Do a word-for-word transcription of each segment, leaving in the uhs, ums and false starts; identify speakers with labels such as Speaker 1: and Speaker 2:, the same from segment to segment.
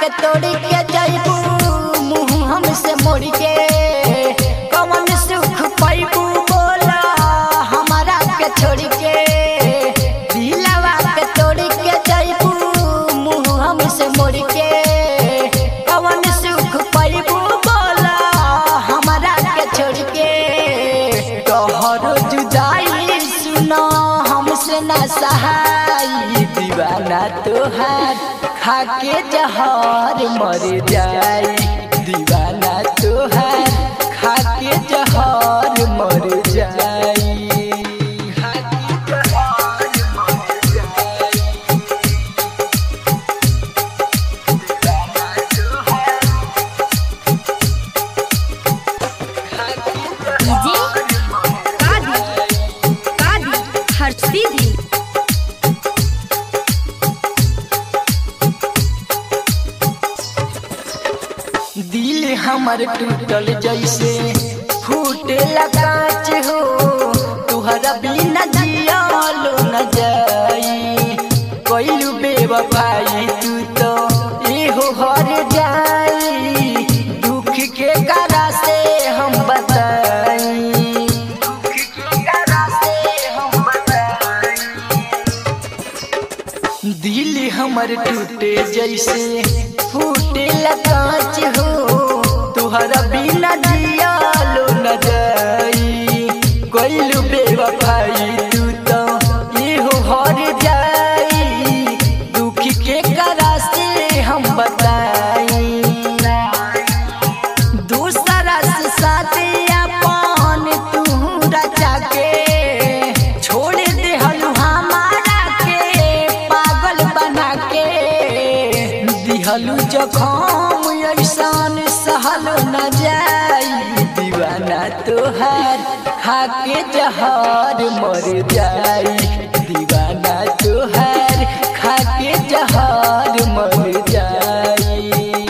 Speaker 1: तोड़ के जाइबू मुँह हमसे मोड़ के कौन सुख पाइबू बोला हमारा के छोड़ के दिलवा के तोड़ के जाइबू मुँह हमसे मोड़ के कौन सुख पाइबू बोला हमारा के छोड़ के तोहरो जुदाई सुना हमसे ना सहाई दीवाना तोहार खाके जहर मर जाई दीवाना तोहार खाके जहर मर जाई दिल हमर टूटल जैसे फूटे कांच हो तुहरा बिना जियालो न जाई कोइलू बेवफाई तू तो एहो हर जाई दुख के करा से हम बताई दुख के करा से हम बताई दिल हमर टूटे जैसे फूटे कांच हो तुहरा बिना जियालो न जाई कोइलू बेवफाई तू तो एहो हर जाई दुख के करा से हम बताई दूसरा से साथे अपन तू रचा के छोड़ दे हलू हमारा के पागल बना के दिहलू जखम ऐसान सहल न जाई दीवाना तोहार खाके जहर मर जाई दीवाना तोहार खाके जहर मर जाई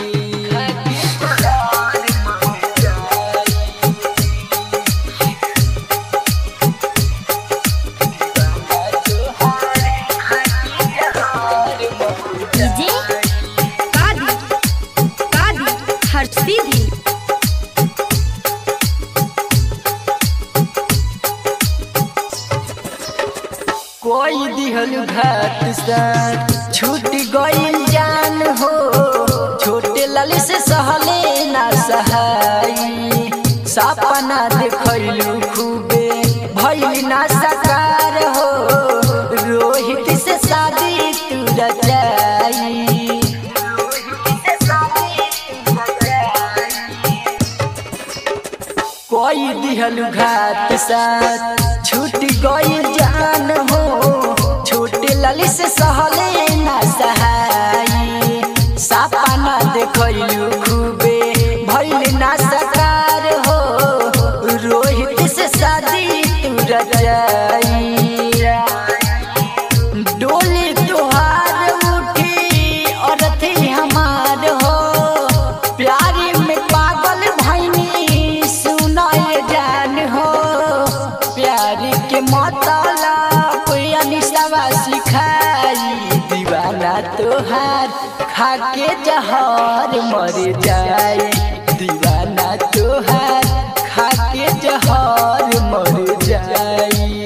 Speaker 1: कोई दिहल घाट साथ छूट गईल जान हो छोटे लाल से सहले ना सहाई सपना देखलू खूबे भइल ना साकार हो रोहित से शादी तू रचाई कोई दिहल घाट साथ छूट गईल जान हो छोटे लाली से सहले ना सहाई सपना देखलू खूबे भइल ना साकार हो रोहित से शादी तू रचाई डोली तुहार उठी और थी हमार हो प्यारी में पागल भइनी सुनाए जान हो प्यारी के मतलब अनिसवा सिखाई दीवाना तोहार खाके जहर मर जाई दीवाना तोहार खाके जहर मर जाई।